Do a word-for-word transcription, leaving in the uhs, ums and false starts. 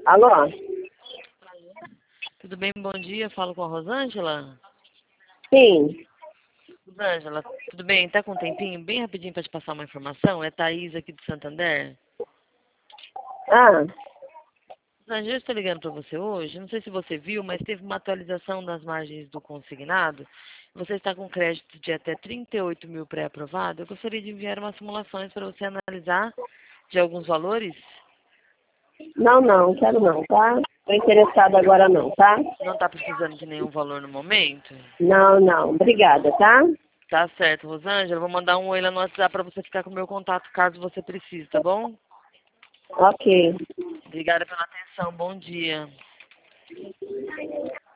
Alô? Tudo bem? Bom dia. Falo com a Rosângela. Sim. Rosângela, tudo bem? Tá com um tempinho? Bem rapidinho para te passar uma informação. É Thaís aqui de Santander. Ah, Rosângela, eu estou ligando para você hoje. Não sei se você viu, mas teve uma atualização das margens do consignado. Você está com crédito de até trinta e oito mil pré-aprovado. Eu gostaria de enviar umas simulações para você analisar de alguns valores. não, não, quero não, tá? Tô interessada agora não, tá? Não está precisando de nenhum valor no momento? Não, não, obrigada, tá? Tá certo, Rosângela. Vou mandar um oi lá no WhatsApp para você ficar com o meu contato caso você precise, tá bom? Ok. Obrigada pela atenção. Bom dia.